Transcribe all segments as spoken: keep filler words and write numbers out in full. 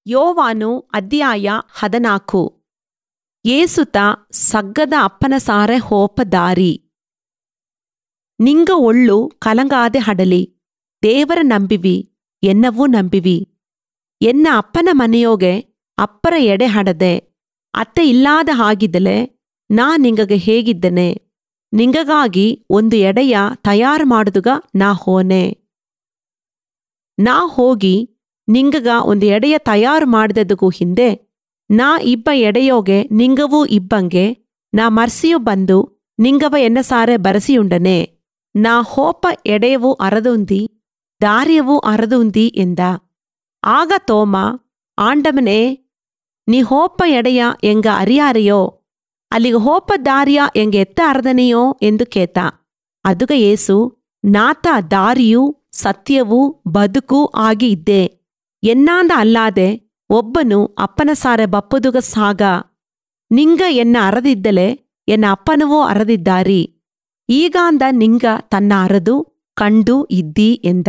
ಯೋವಾನು ಅಧ್ಯಾಯ ಹದಿನಾಲ್ಕು. ಏಸುತ ಸಗ್ಗದ ಅಪ್ಪನ ಸಾರೆ ಹೋಪ ದಾರಿ. ನಿಂಗ ಒಳ್ಳು ಕಲಂಗಾದೆ ಹಡಲಿ, ದೇವರ ನಂಬಿವಿ, ಎನ್ನವೂ ನಂಬಿವಿ. ಎನ್ನ ಅಪ್ಪನ ಮನೆಯೋಗೆ ಅಪ್ಪರ ಎಡೆ ಹಡದೆ, ಅತ್ತೆ ಇಲ್ಲಾದ ಹಾಗಿದ್ದಲೆ ನಾ ನಿಂಗಗೆ ಹೇಗಿದ್ದನೆ. ನಿಂಗಗಾಗಿ ಒಂದು ಎಡೆಯ ತಯಾರು ಮಾಡುದುಗ ನಾ ಹೋನೆ. ನಾ ಹೋಗಿ ನಿಂಗಗ ಒಂದು ಎಡೆಯ ತಯಾರು ಮಾಡಿದದುಗೂ ಹಿಂದೆ ನಾ ಇಬ್ಬ ಎಡೆಯೋಗೆ ನಿಂಗವೂ ಇಬ್ಬಂಗೆ ನಾ ಮರ್ಸಿಯು ಬಂದು ನಿಂಗವ ಎನ್ನ ಸಾರೆ ಬರಸಿಯುಂಡನೆ. ನಾ ಹೋಪ ಎಡೆಯವೂ ಅರದುಂದಿ ದಾರಿಯವೂ ಅರದುಂದಿ ಎಂದ. ಆಗ ತೋಮ, ಆಂಡಮನೆ, ನೀ ಹೋಪ ಎಡೆಯ ಎಂಗ ಅರಿಯಾರೆಯೋ, ಅಲ್ಲಿಗೆ ಹೋಪ ದಾರಿಯ ಎಂಗ ಎತ್ತ ಅರದನೆಯೋ ಎಂದು ಕೇತ. ಅದುಗ ಏಸು, ನಾತ ದಾರಿಯೂ ಸತ್ಯವೂ ಬದುಕೂ ಆಗಿ ಇದ್ದೆ. ಎನ್ನಾಂದ ಅಲ್ಲಾದೆ ಒಬ್ಬನು ಅಪ್ಪನ ಸಾರೆ ಬಪ್ಪುದುಗ ಸಾಗ. ನಿಂಗ ಎನ್ನ ಅರದಿದ್ದಲೆ ಎನ್ನ ಅಪ್ಪನವೋ ಅರದಿದ್ದಾರಿ. ಈಗಾಂದ ನಿಂಗ ತನ್ನ ಅರದು ಕಂಡು ಇದ್ದೀ ಎಂದ.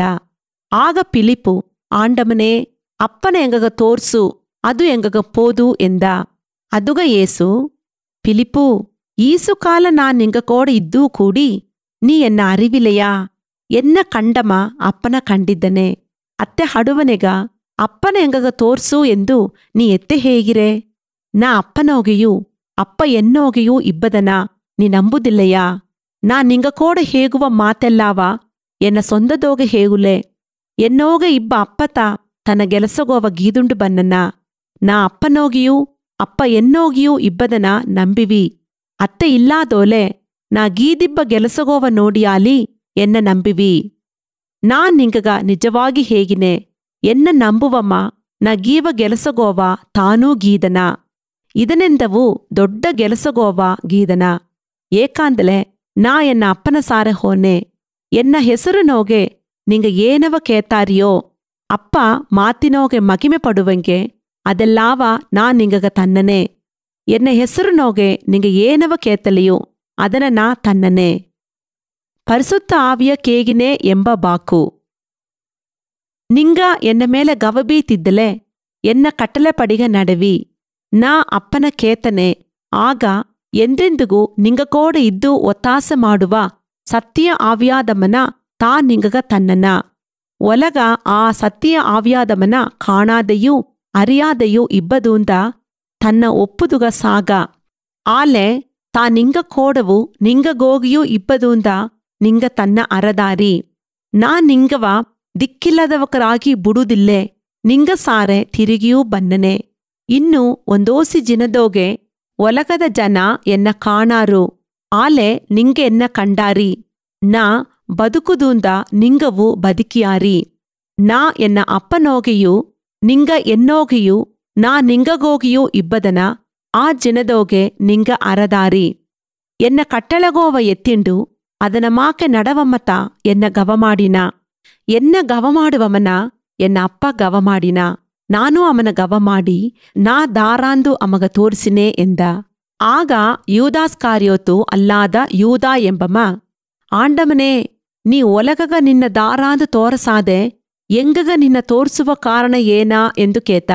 ಆಗ ಪಿಲಿಪು, ಆಂಡಮನೆ, ಅಪ್ಪನ ಎಂಗಗ ತೋರ್ಸು, ಅದು ಎಂಗಗ ಪೋದು ಎಂದ. ಅದುಗ ಏಸು, ಪಿಲಿಪು, ಈಸು ಕಾಲ ನಾ ನಿಂಗ ಕೋಡ ಇದ್ದೂ ಕೂಡಿ ನೀ ಎನ್ನ ಅರಿವಿಲೆಯಾ? ಎನ್ನ ಕಂಡಮ ಅಪ್ಪನ ಕಂಡಿದ್ದನೆ. ಅತ್ತೆ ಹಡುವನೆಗ ಅಪ್ಪನ ಎಂಗಗ ತೋರ್ಸು ಎಂದು ನೀ ಎತ್ತೆ ಹೇಗಿರೆ? ನಾ ಅಪ್ಪನೋಗೆಯೂ ಅಪ್ಪ ಎನ್ನೋಗೆಯೂ ಇಬ್ಬದನ ನೀ ನಂಬುದಿಲ್ಲೆಯಾ? ನಾ ನಿಂಗ ಕೋಡ ಹೇಗುವ ಮಾತೆಲ್ಲಾವ ಎನ್ನ ಸೊಂದದೋಗೆ ಹೇಗುಲೆ. ಎನ್ನೋಗೆ ಇಬ್ಬ ಅಪ್ಪತ ತನ್ನ ಗೆಲಸಗೋವ ಗೀದುಂಡು ಬನ್ನನ. ನಾ ಅಪ್ಪನೋಗಿಯೂ ಅಪ್ಪ ಎನ್ನೋಗಿಯೂ ಇಬ್ಬದನ ನಂಬಿವಿ. ಅತ್ತೆ ಇಲ್ಲಾದೋಲೆ ನಾ ಗೀದಿಬ್ಬ ಗೆಲಸಗೋವ ನೋಡಿಯಾಲಿ ಎನ್ನ ನಂಬಿವಿ. ನಾ ನಿಂಗಗ ನಿಜವಾಗಿ ಹೇಗಿನೆ, ಎನ್ನ ನಂಬುವಮ್ಮ ನಾ ಗೀವ ಗೆಲಸಗೋವ ತಾನೂ ಗೀದನ. ಇದನೆಂದವು ದೊಡ್ಡ ಗೆಲಸಗೋವ ಗೀದನ. ಏಕಾಂದಲೆ ನಾ ಎನ್ನ ಅಪ್ಪನ ಸಾರೆ ಹೋನೆ. ಎನ್ನ ಹೆಸರು ನೋಗೆ ನಿಂಗ ಏನವ ಕೇತಾರಿಯೋ, ಅಪ್ಪ ಮಾತಿನೋಗೆ ಮಗಿಮೆ ಪಡುವಂಗೆ ಅದೆಲ್ಲಾವ ನಾ ನಿಂಗಗ ತನ್ನನೆ. ಎನ್ನ ಹೆಸರು ನೋಗೆ ನಿಂಗ ಏನವ ಕೇತಲೆಯೋ ಅದನ ನಾ ತನ್ನನೆ. ಪರಿಸುತ್ತ ಆವಿಯ ಕೇಗಿನೆ ಎಂಬ ಬಾಕು. ನಿಂಗ ಎನ್ನ ಮೇಲೆ ಗವಬೀತಿದ್ದಲೆ ಎನ್ನ ಕಟ್ಟಲೆ ಪಡಿಗ ನಡವಿ. ನಾ ಅಪ್ಪನ ಕೇತನೆ. ಆಗ ಎಂದೆಂದಿಗೂ ನಿಂಗ ಕೋಡ ಇದ್ದು ಒತ್ತಾಸ ಮಾಡುವ ಸತ್ಯ ಆವಿಯಾದಮನ ತಾ ನಿಂಗಗ ತನ್ನನ. ಒಲಗ ಆ ಸತ್ಯ ಆವಿಯಾದಮನ ಕಾಣಾದೆಯೂ ಅರಿಯಾದೆಯೂ ಇಬ್ಬದೂಂದ ತನ್ನ ಒಪ್ಪುದುಗ ಸಾಗ. ಆಲೆ ತಾ ನಿಂಗ ಕೋಡವು ನಿಂಗಗೋಗಿಯೂ ಇಬ್ಬದೂಂದ ನಿಂಗ ತನ್ನ ಅರದಾರಿ. ನಾ ನಿಂಗವ ದಿಕ್ಕಿಲ್ಲದವಕರಾಗಿ ಬುಡುದಿಲ್ಲೆ, ನಿಂಗ ಸಾರೆ ತಿರುಗಿಯೂ ಬನ್ನನೆ. ಇನ್ನು ಒಂದೋಸಿ ಜಿನದೋಗೆ ಒಲಗದ ಜನ ಎನ್ನ ಕಾಣಾರು, ಆಲೆ ನಿಂಗೆ ಎನ್ನ ಕಂಡಾರಿ. ನಾ ಬದುಕುದೂಂದ ನಿಂಗವು ಬದುಕಿಯಾರಿ. ನಾ ಎನ್ನ ಅಪ್ಪನೋಗೆಯೂ ನಿಂಗ ಎನ್ನೋಗೆಯೂ ನಾ ನಿಂಗಗೋಗಿಯೂ ಇಬ್ಬದನ ಆ ಜಿನದೋಗೆ ನಿಂಗ ಅರದಾರಿ. ಎನ್ನ ಕಟ್ಟಳಗೋವ ಎತ್ತಿಂಡು ಅದನ ಮಾಕೆ ನಡವಮ್ಮತ ಎನ್ನ ಗವಮಾಡಿನ. ಎನ್ನ ಗವಮಾಡುವಮನ ಎನ್ನ ಅಪ್ಪ ಗವಮಾಡಿನ. ನಾನೂ ಅಮನ ಗವಮಾಡಿ ನಾ ದಾರಾಂದು ಅಮಗ ತೋರಿಸಿನೆ ಎಂದ. ಆಗ ಯೂದಾಸ್ಕಾರ್ಯೋತು ಅಲ್ಲಾದ ಯೂದಾ ಎಂಬಮ, ಆಂಡಮನೆ, ನೀ ಒಲಗಗ ನಿನ್ನ ದಾರಾಂದು ತೋರಸಾದೆ ಎಂಗಗ ನಿನ್ನ ತೋರ್ಸುವ ಕಾರಣ ಏನಾ ಎಂದು ಕೇತ.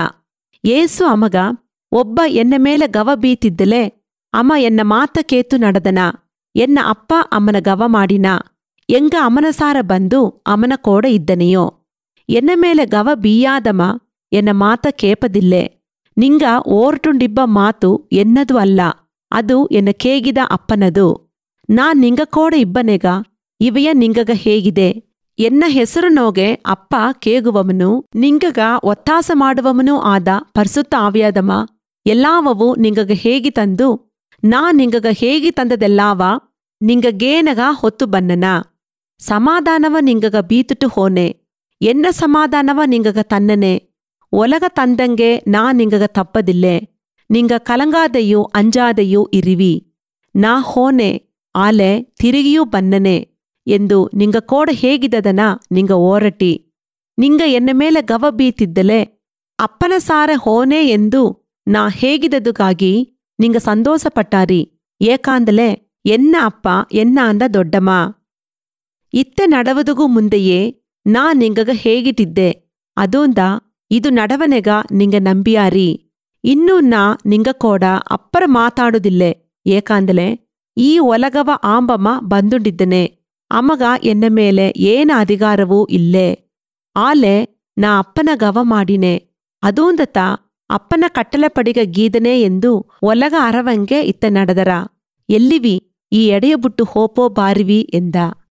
ಏಸು ಅಮಗ, ಒಬ್ಬ ಎನ್ನ ಮೇಲೆ ಗವ ಬೀತಿದ್ದಲೆ ಅಮ ಎನ್ನ ಮಾತ ಕೇತು ನಡದನ. ಎನ್ನ ಅಪ್ಪ ಅಮ್ಮನ ಗವ ಮಾಡಿನ. ಎಂಗ ಅಮನ ಸಾರ ಬಂದು ಅಮನ ಕೋಡ ಇದ್ದನೆಯೋ. ಎನ್ನ ಮೇಲೆ ಗವ ಬೀಯಾದಮ ಎನ್ನ ಮಾತ ಕೇಪದಿಲ್ಲೆ. ನಿಂಗ ಓರ್ಟುಂಡಿಬ್ಬ ಮಾತು ಎನ್ನದು ಅಲ್ಲ, ಅದು ಎನ್ನ ಕೇಗಿದ ಅಪ್ಪನದು. ನಾ ನಿಂಗ ಕೋಡ ಇಬ್ಬನೆಗ ಇವೆಯ ನಿಂಗಗ ಹೇಗಿದೆ. ಎನ್ನ ಹೆಸರು ನೋಗೆ ಅಪ್ಪ ಕೇಗುವವನು ನಿಂಗಗ ಒತ್ತಾಸ ಮಾಡುವವನೂ ಆದ ಪರಿಸುತ್ತ ಆವಿಯಾದಮ ಎಲ್ಲಾವವು ನಿಂಗಗ ಹೇಗಿ ತಂದು ನಾ ನಿಂಗಗ ಹೇಗಿ ತಂದದೆಲ್ಲಾವ ನಿಂಗಗೇನಗ ಹೊತ್ತು ಬನ್ನನ. ಸಮಾಧಾನವ ನಿಂಗಗ ಬೀತುಟು ಹೋನೆ, ಎನ್ನ ಸಮಾಧಾನವ ನಿಂಗಗ ತನ್ನನೆ. ಒಲಗ ತಂದಂಗೆ ನಾ ನಿಂಗಗ ತಪ್ಪದಿಲ್ಲೆ. ನಿಂಗ ಕಲಂಗಾದೆಯೂ ಅಂಜಾದೆಯೂ ಇರಿವಿ. ನಾ ಹೋನೆ, ಆಲೆ ತಿರುಗಿಯೂ ಬನ್ನನೆ ಎಂದು ನಿಂಗ ಕೋಡ ಹೇಗಿದದನ ನಿಂಗ ಓರಟಿ. ನಿಂಗ ಎನ್ನ ಮೇಲೆ ಗವ ಬೀತಿದ್ದಲೆ ಅಪ್ಪನ ಸಾರೆ ಹೋನೆ ಎಂದು ನಾ ಹೇಗಿದದುಗಾಗಿ ನಿಂಗ ಸಂತೋಷಪಟ್ಟಾರಿ. ಏಕಾಂದಲೆ ಎನ್ನ ಅಪ್ಪ ಎನ್ನ ಅಂದ ದೊಡ್ಡಮ. ಇತ್ತೆ ನಡವದುಗೂ ಮುಂದೆಯೇ ನಾ ನಿಂಗಗ ಹೇಗಿಟ್ಟಿದ್ದೆ. ಅದೂಂದ ಇದು ನಡವನೆಗ ನಿಂಗ ನಂಬಿಯಾರಿ. ಇನ್ನೂ ನಾ ನಿಂಗ ಕೂಡ ಅಪ್ಪರ ಮಾತಾಡುದಿಲ್ಲೆ, ಏಕಾಂದಲೆ ಈ ಒಲಗವ ಆಂಬಮ್ಮ ಬಂದುಂಡಿದ್ದನೆ. ಅಮಗ ಎನ್ನ ಮೇಲೆ ಏನ ಅಧಿಕಾರವೂ ಇಲ್ಲೇ. ಆಲೆ ನಾ ಅಪ್ಪನ ಗವ ಮಾಡಿನೆ, ಅದೂಂದತ ಅಪ್ಪನ ಕಟ್ಟಲೆ ಪಡಿಗ ಗೀದನೆ ಎಂದು ಒಲಗ ಅರವಂಗೆ ಇತ್ತ ನಡೆದರ. ಎಲ್ಲಿವಿ ಈ ಎಡೆಯ ಬುಟ್ಟು ಹೋಪೋ ಬಾರಿವಿ ಎಂದ.